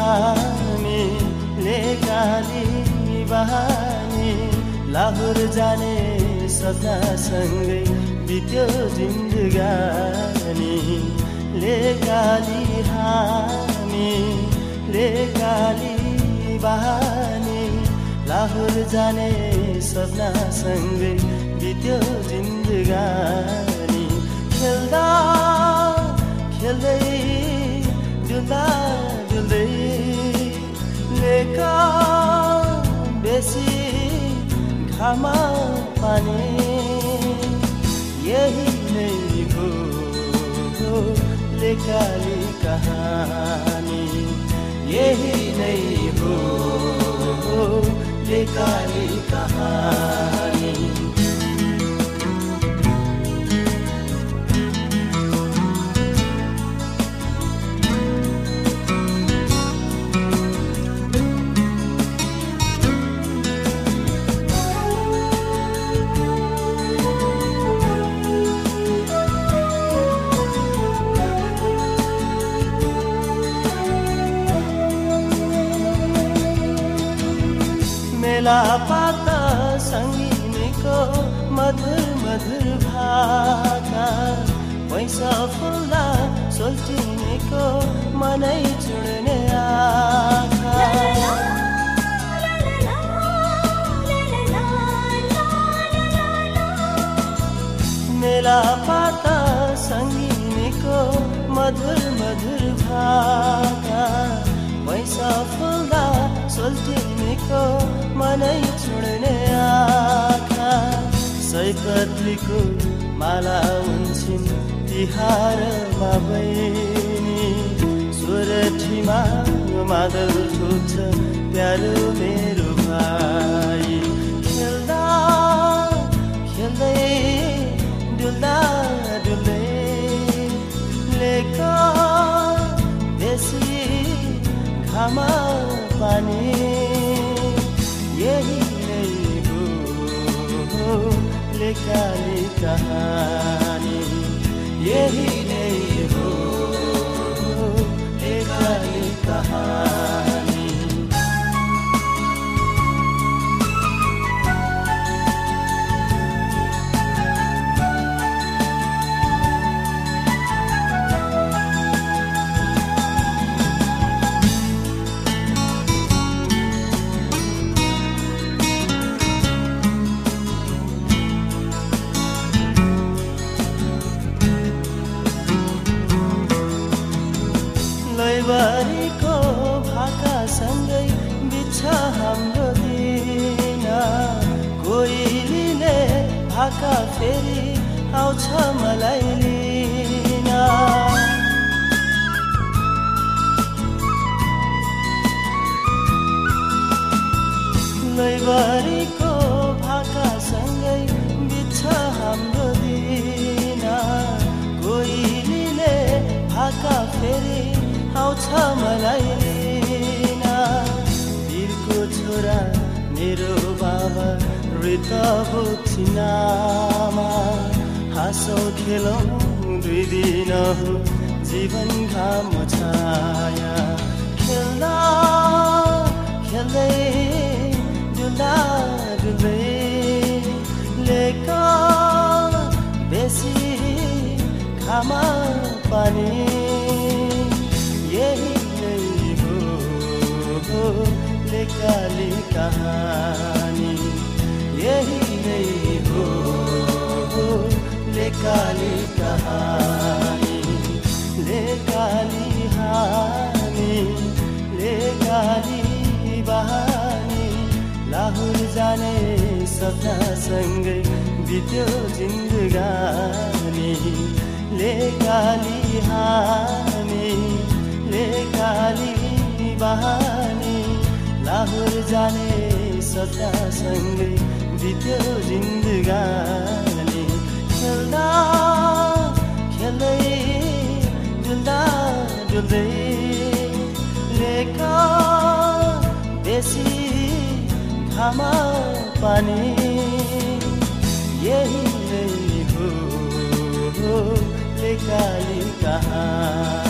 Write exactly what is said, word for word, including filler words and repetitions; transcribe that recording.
हामीले गाली बहानी लाहोर जाने सपनासँगै बित्यो जिन्दगानी ले गाली हामीले गाली बहानी लाहोर जाने सपनासँगै बित्यो जिन्दगानी खेल्दा खेल्दै डुल्दा डुल्दै लेका बेसी घामा पानी यही नै हो लेकाली कहानी यही नै हो लेकाली कहानी मेला पाता सङ्गिनीको मधुर मधुर भाका पैसा फुल्दा सोल्टिनेको मनै चुड्ने आँखा मेला पाता सङ्गिनीको मधुर मधुर भाका पैसा फुल्दा सोल्टिनेको मनै छुड्ने आँखा सयपत्रीको माला हुन्छन् तिहारमा बहिनी सोरठीमा मादल ठोक्छ प्यारो मेरो भाइ खेल्दा खेल्दै डुल्दा डुल्दै लेका बेसी घामा पानी यही नै हो लेकाली कहानी यही नै हो लेकाली कहानी लैबारीको भाकासँगै बित्छ हाम्रो दिन कोइलीले भाका फेरि आउँछ मलाई लिन लैबारीको भाकासँगै बित्छ हाम्रो दिन कोइलीले भाका फेरि आउँछ मलाई लिन वीरको छोरा मेरो बाबा मृत बोक्छिनामा हाँसौँ खेलौँ दुई दिन हो जीवन घाम छाया खेल्दा खेल्दै डुल्दा डुल्दै लेका बेसी घामा पानी यही नै हो लेकाली कहानी यही नै हो लेकाली कहानी लेकाली हानी लेकाली बहानी लाहोर जाने सपनासँगै बित्यो जिन्दगानी लेकाली हानी लेकाली बहानी लाहोर जाने सपनासँगै बित्यो जिन्दगानी खेल्दा खेल्दै डुल्दा डुल्दै लेका बेसी घामा पानी यही नै हो लेकाली कहानी